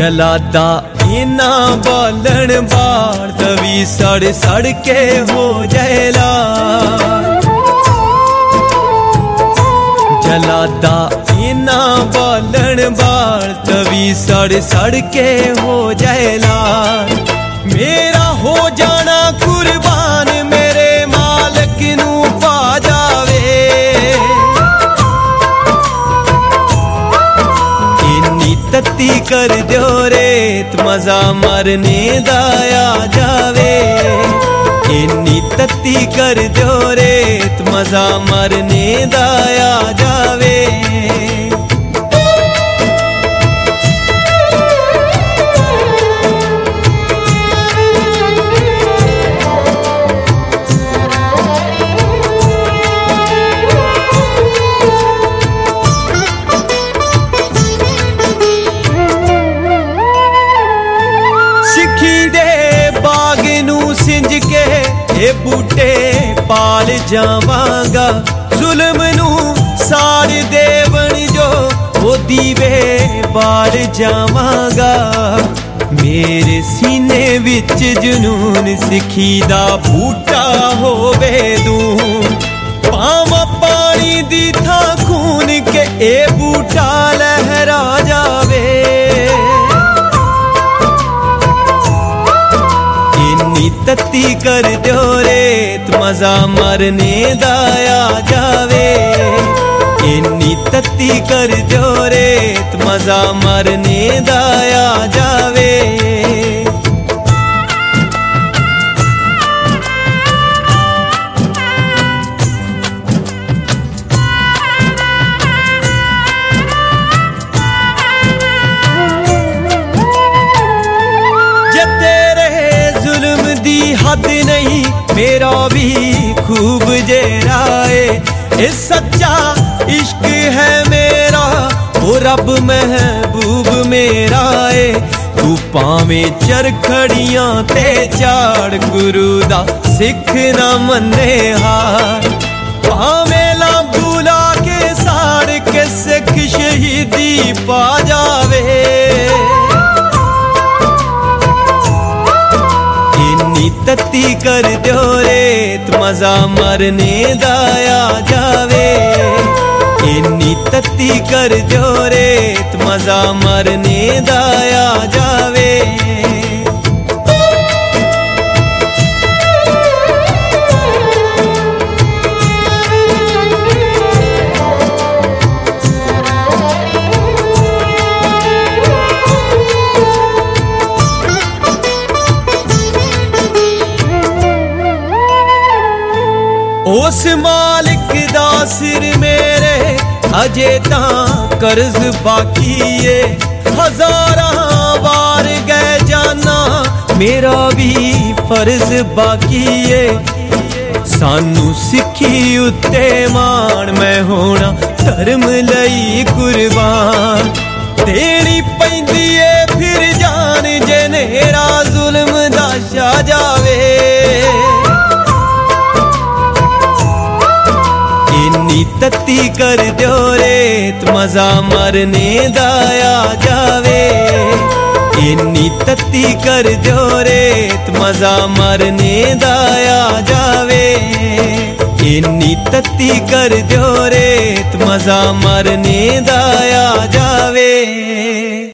जलादा इना बालन बाड़ तवी सड़ सड़ के हो जला। जलादा इना बालन बाड़ तवी सड़ सड़ के हो जला। मेरा हो जाना कुर्बान मेरे मालक नू पा जावे। इन्नी तत्ती कर दो रेत मजा मरने दाया जावे। इन्नी तत्ती कर दो रेत मजा मरने दाया जावे। सिंज के ये बूटे पाल जावांगा। जुल्म नू साड़ देवन जो वो दीवे बाल जावांगा। मेरे सीने विच जुनून सिखी दा बूटा होवे दूं। पावा पानी दी था खून के ए बूटा लहरा जावे। तत्ती कर दो रेत मजा मरने दाया जावे। इन्नी तत्ती कर दो रेत मजा मरने दाया जावे। हद नहीं मेरा भी खूब जेराए। ये सच्चा इश्क है मेरा वो रब महबूब मेरा है। तू पावे चरखड़ियां ते चाड़ गुरु दा सिख ना मन्ने हार। पावे ला बुला के साड़ के सिख शहीदी पा जावे। तत्ती कर दो रेत मजा मरने दाया जावे। इन्नी तत्ती कर दो रेत मजा मरने दाया जावे। उस मालिक दा सिर मेरे अजे तां कर्ज बाकी है। हजारां बार गए जाना मेरा भी फर्ज बाकी है। सानू सिखी उत्ते मान मैं होना धर्म लई कुर्बान। देनी पैंदी है फिर जान जनेरा जुल्म दा छा जावे। इन्नी तत्ती कर दो रेत मजा मरने दाया जावे। इन्नी तत्ती कर दो रेत मजा मरने दाया जावे। इन्नी तत्ती कर दो रेत मजा मरने दाया जावे।